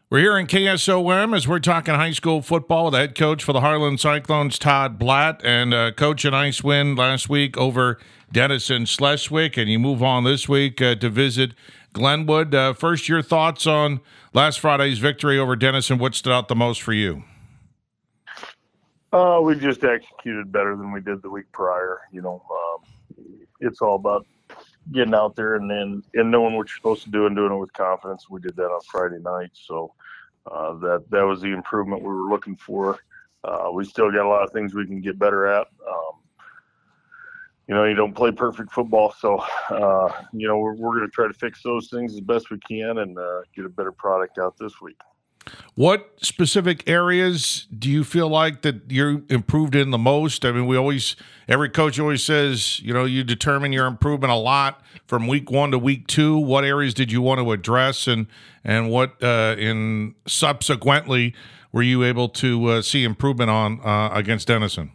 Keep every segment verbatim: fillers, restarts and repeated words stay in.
We're here in K S O M as we're talking high school football with the head coach for the Harlan Cyclones, Todd Blatt, and uh, coach a nice win last week over Denison Schleswig, and you move on this week uh, to visit Glenwood. Uh, first, your thoughts on last Friday's victory over Denison. What stood out the most for you? Uh, we just executed better than we did the week prior. You know, um, it's all about getting out there and then and knowing what you're supposed to do and doing it with confidence. We did that on Friday night, so uh, that that was the improvement we were looking for. Uh, we still got a lot of things we can get better at. Um, you know, you don't play perfect football, so uh, you know we're we're going to try to fix those things as best we can and uh, get a better product out this week. What specific areas do you feel like that you're improved in the most? I mean, we always, every coach always says, you know, you determine your improvement a lot from week one to week two. What areas did you want to address, and and what uh, in subsequently were you able to uh, see improvement on uh, against Denison?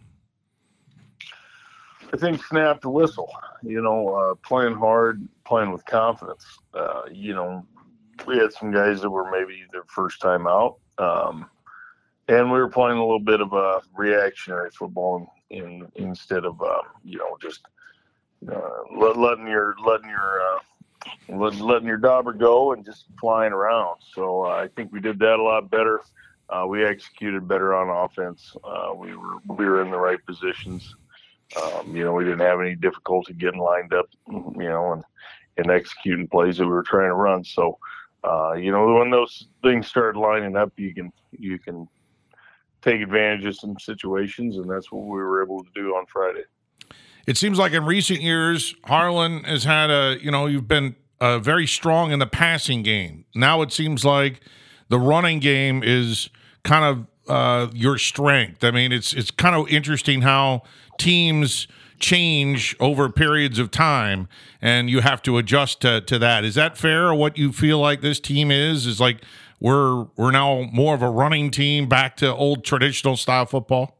I think snap to whistle, you know, uh, playing hard, playing with confidence. Uh, you know, we had some guys that were maybe their first time out, um, and we were playing a little bit of a reactionary football in, in, instead of uh, you know just uh, let, letting your letting your uh, let, letting your dauber go and just flying around. So uh, I think we did that a lot better. Uh, we executed better on offense. Uh, we were we were in the right positions. Um, you know, we didn't have any difficulty getting lined up. You know, and and executing plays that we were trying to run. So. Uh, you know, when those things start lining up, you can you can take advantage of some situations, and that's what we were able to do on Friday. It seems like in recent years, Harlan has had a, you know, you've been uh, very strong in the passing game. Now it seems like the running game is kind of uh, your strength. I mean, it's it's kind of interesting how teams change over periods of time, and you have to adjust to, to that. Is that fair, or what you feel like this team is? Is like we're we're now more of a running team back to old traditional style football?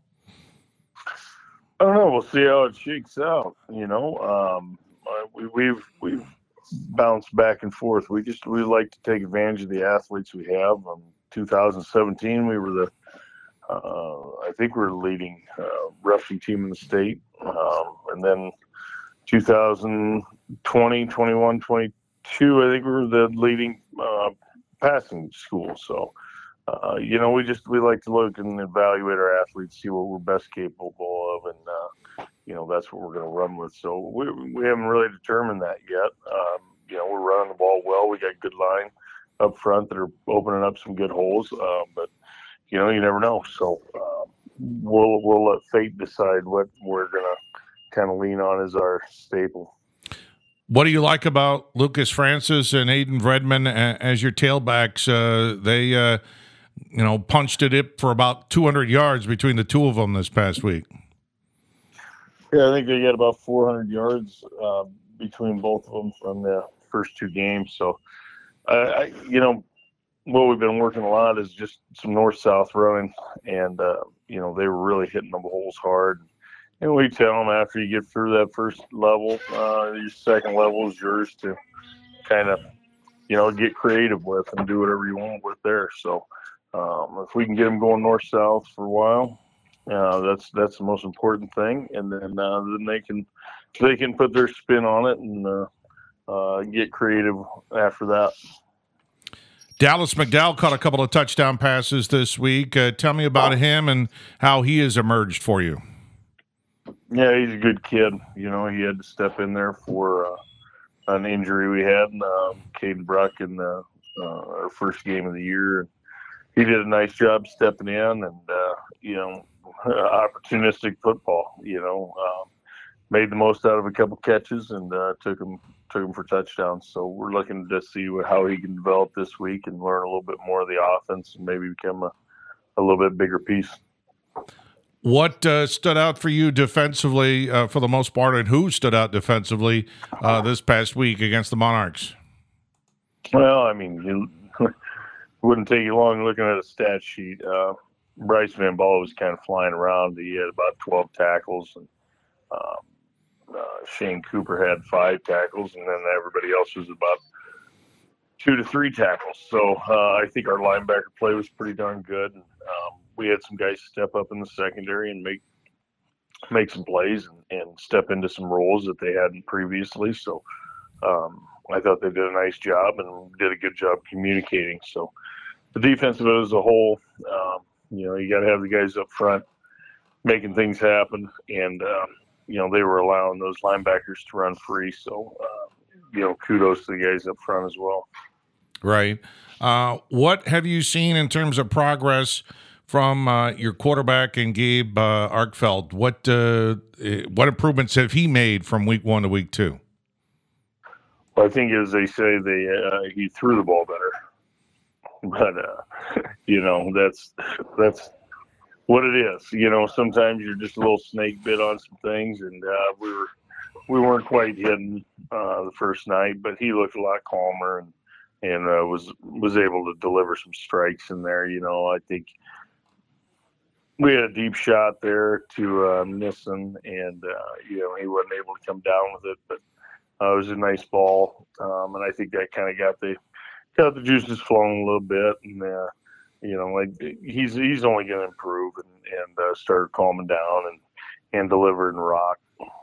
I don't know. We'll see how it shakes out. You know, um, we, we've we've bounced back and forth. We just we like to take advantage of the athletes we have. Um, two thousand seventeen, we were the Uh, I think we're the leading uh, roughing team in the state. Um, and then two thousand twenty, twenty-one, twenty-two, I think we were the leading uh, passing school. So, uh, you know, we just, we like to look and evaluate our athletes, see what we're best capable of. And, uh, you know, that's what we're going to run with. So we, we haven't really determined that yet. Um, you know, we're running the ball well. We got good line up front that are opening up some good holes. Uh, but, you know, you never know. So uh, we'll we'll let fate decide what we're gonna kind of lean on as our staple. What do you like about Lucas Francis and Aiden Vredman as your tailbacks? Uh, they, uh, you know, punched it up for about two hundred yards between the two of them this past week. Yeah, I think they got about four hundred yards uh, between both of them from the first two games. So, I, I you know. What we've been working a lot is just some north-south running, and uh, you know they were really hitting the holes hard. And we tell them after you get through that first level, uh, your second level is yours to kind of, you know, get creative with and do whatever you want with there. So um, if we can get them going north-south for a while, uh, that's that's the most important thing. And then uh, then they can they can put their spin on it and uh, uh, get creative after that. Dallas McDowell caught a couple of touchdown passes this week. Uh, tell me about him and how he has emerged for you. Yeah, he's a good kid. You know, he had to step in there for uh, an injury we had, um, Caden Bruck, in the, uh, our first game of the year. He did a nice job stepping in and, uh, you know, opportunistic football, you know, um, made the most out of a couple catches and uh, took him took him for touchdowns. So we're looking to see what, how he can develop this week and learn a little bit more of the offense and maybe become a, a little bit bigger piece. What uh, stood out for you defensively uh, for the most part, and who stood out defensively uh, this past week against the Monarchs? Well, I mean, you, it wouldn't take you long looking at a stat sheet. Uh, Bryce Van Ball was kind of flying around. He had about twelve tackles, and um, uh, Shane Cooper had five tackles, and then everybody else was about two to three tackles. So uh, I think our linebacker play was pretty darn good. And, um, we had some guys step up in the secondary and make make some plays and, and step into some roles that they hadn't previously. So um, I thought they did a nice job and did a good job communicating. So the defense of it as a whole, um, you know, you got to have the guys up front making things happen. And, uh, you know, they were allowing those linebackers to run free. So, uh, you know, kudos to the guys up front as well. Right. Uh, what have you seen in terms of progress from uh, your quarterback and Gabe uh, Arkfeld? What uh, what improvements have he made from week one to week two? Well, I think, as they say, they uh, he threw the ball better. But uh, you know, that's that's what it is. You know, sometimes you're just a little snake bit on some things, and uh, we were we weren't quite hitting uh, the first night, but he looked a lot calmer and and uh, was was able to deliver some strikes in there. You know, I think we had a deep shot there to uh, Nissen, and uh, you know, he wasn't able to come down with it, but uh, it was a nice ball, um, and I think that kind of got the got the juices flowing a little bit, and uh, you know, like he's he's only going to improve and and uh, start calming down and and deliver and rock.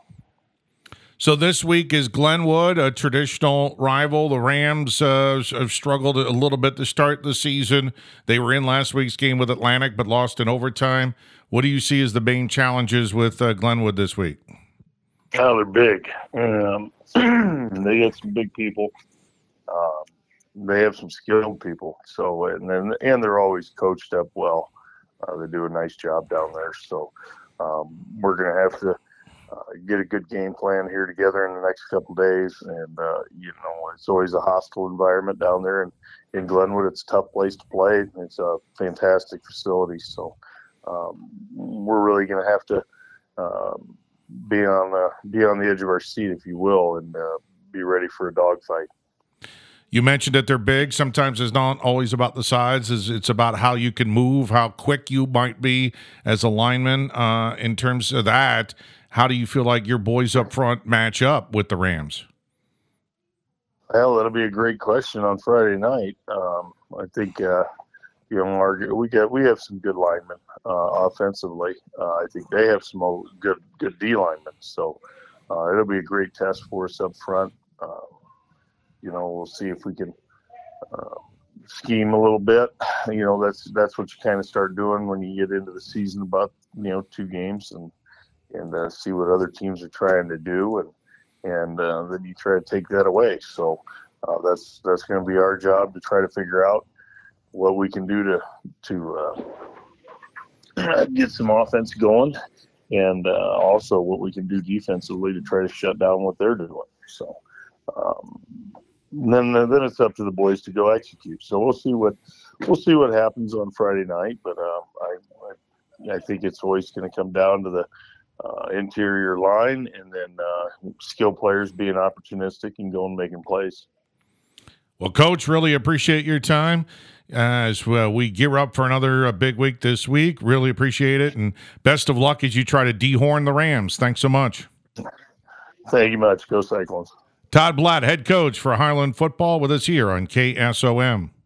So this week is Glenwood, a traditional rival. The Rams uh, have struggled a little bit to start the season. They were in last week's game with Atlantic, but lost in overtime. What do you see as the main challenges with uh, Glenwood this week? Oh, they're big. Um, they got some big people. Uh, they have some skilled people. So and then and they're always coached up well. Uh, they do a nice job down there. So um, we're going to have to. Uh, get a good game plan here together in the next couple of days, and uh, you know, it's always a hostile environment down there, and in Glenwood, it's a tough place to play. It's a fantastic facility, so um, we're really going to have to um, be on the be on the edge of our seat, if you will, and uh, be ready for a dogfight. You mentioned that they're big. Sometimes it's not always about the size. It's about how you can move, how quick you might be as a lineman. Uh, in terms of that, how do you feel like your boys up front match up with the Rams? Well, that'll be a great question on Friday night. Um, I think uh, you know our, we got we have some good linemen uh, offensively. Uh, I think they have some good good D linemen. So uh, it'll be a great test for us up front. Uh, you know, we'll see if we can uh, scheme a little bit. You know, that's that's what you kind of start doing when you get into the season, about you know two games and. and uh, see what other teams are trying to do, and and uh, then you try to take that away. So uh, that's that's going to be our job, to try to figure out what we can do to to uh, get some offense going, and uh, also what we can do defensively to try to shut down what they're doing. So um, then then it's up to the boys to go execute. So we'll see what we'll see what happens on Friday night, but uh, I, I I think it's always going to come down to the Uh, interior line, and then uh, skill players being opportunistic and going making plays. Well, Coach, really appreciate your time uh, as uh, we gear up for another uh, big week this week. Really appreciate it, and best of luck as you try to dehorn the Rams. Thanks so much. Thank you much. Go Cyclones. Todd Blatt, head coach for Highland Football, with us here on K S O M.